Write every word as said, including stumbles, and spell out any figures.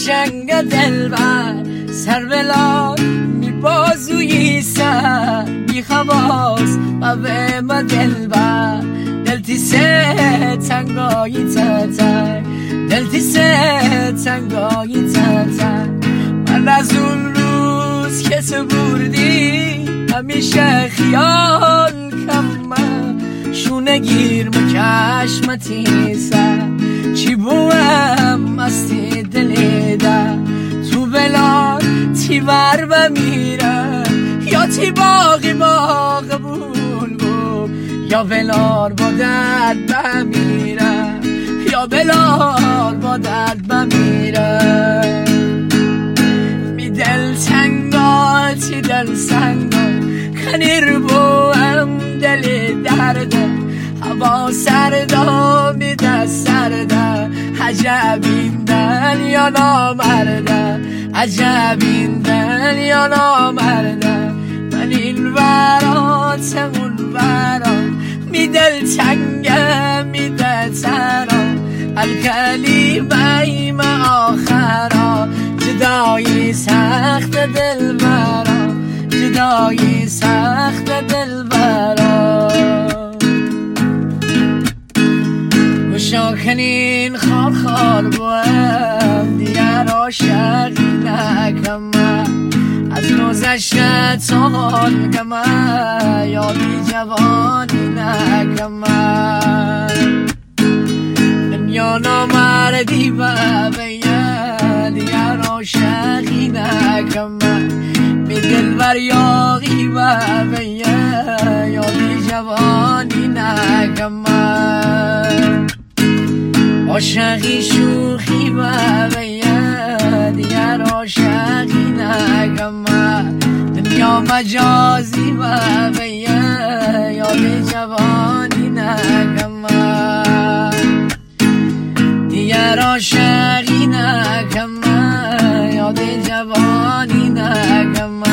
قشنگ دلبر سر بلاد می بازوی سر بی خواست و به ما دلبر دلتی سه تنگایی تتر دلتی سه تنگایی تتر من از اون روز که تو بردی همیشه خیال کم من شونه گیر مکشمتی سر چی بوهم مستی دلی در تو بلاد تی ور بمیره یا تی باقی باق بون بو یا بلار با درد بمیره یا بلار با درد بمیره می دل تنگال تی دل سنگال کنیر بوهم دلی درده هوا سردا میده سرده عجب این دل یا نامرده عجب این دل یا نامرده من این ورات اون ورات می دل تنگه می ده ترا الکلمه ایم آخرا جدایی سخت دل برا جدایی سخت دل برا شاکنین خار خار بوهم دیگر عاشقی نکم از گذشته سال کم یادی جوانی نکم دنیا نامردی و بیه دیگر عاشقی نکم می دل بر یاقی و بیه یادی جوانی نکم عاشقی شوخی و بیه دیگر عاشقی نکم دنیا مجازی و بیه یاد جوانی نکم دیگر عاشقی نکم یاد جوانی نکم